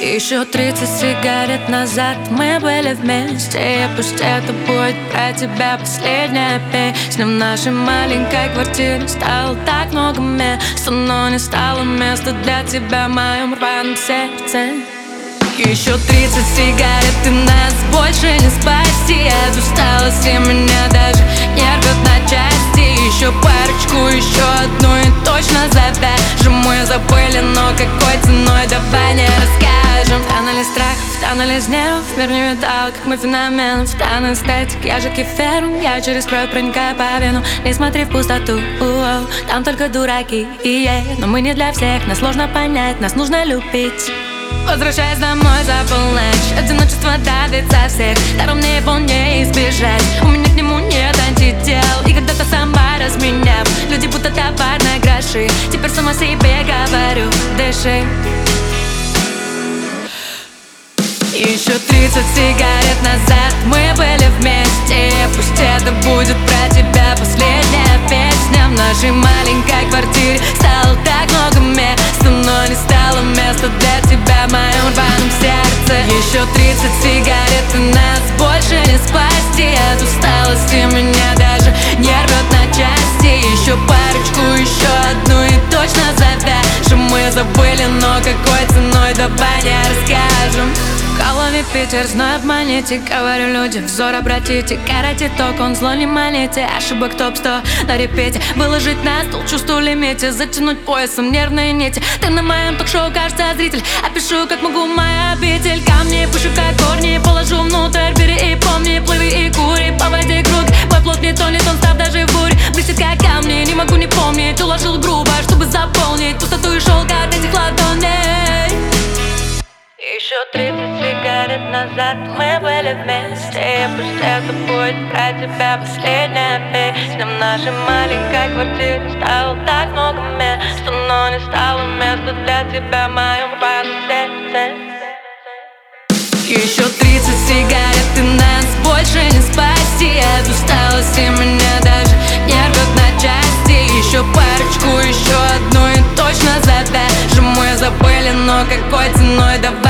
Еще 30 сигарет назад мы были вместе, и пусть это будет про тебя последняя песня. В нашей маленькой квартире стало так много места, но не стало места для тебя в моем рваном сердце. Еще 30 сигарет, и нас больше не спасти. От усталости меня даже не рвет на части. Еще парочку, еще одну и точно завяжем. Мы забыли, но какой ценой, давай не расскажем. В тоннеле страх, в тоннеле нервов, мир не видал, как мы феномен. В тоннеле эстетик, я же кефиром, я через кровь проникаю по вену. Не смотри в пустоту, там только дураки, но мы не для всех, нас сложно понять, нас нужно любить. Возвращаясь домой за полночь, одиночество давит со всех сторон, мне его не избежать. У меня к нему нет антител, и когда-то сама разменяв люди будто товар на гроши. Теперь сама себе говорю, дыши. Еще 30 сигарет назад мы были вместе, пусть это будет про тебя последняя песня. В нашей маленькой квартире стало так много места, но не стало места для тебя в моем рваном сердце. Еще 30 сигарет, и нас больше не спасти. От усталости меня даже не рвет на части. Еще парочку, еще одну и точно завяжем. Мы забыли, но какой ценой, давай не расскажем. В голове Питер, знаю, обманите. Говорю людям, взор обратите. Карате ток, он зло не маните. Ошибок топ-100 на репете. Выложить на стол, чувствую лимите. Затянуть поясом нервные нити. Ты на моем ток-шоу, кажется, зритель. Опишу, как могу, моя обитель. Камни пышу, как корни. Положу внутрь, бери и помни. Плыви и кури, по воде круг. Мой плод не тонет, он став даже в буре. Блестит, как камни, не могу не помнить. Уложил грубо, чтобы заполнить пустоту и шелк от этих ладоней. Еще 30 сигарет назад мы были вместе, пусть это будет про тебя последняя песня. В нашей маленькой квартире стало так много места, но не стало места для тебя в моем рваном сердце. Еще 30 сигарет, и нас больше не спасти. От усталости меня даже не рвет на части. Еще парочку, еще одну и точно завяжем. Мы забыли, но какой ценой, давай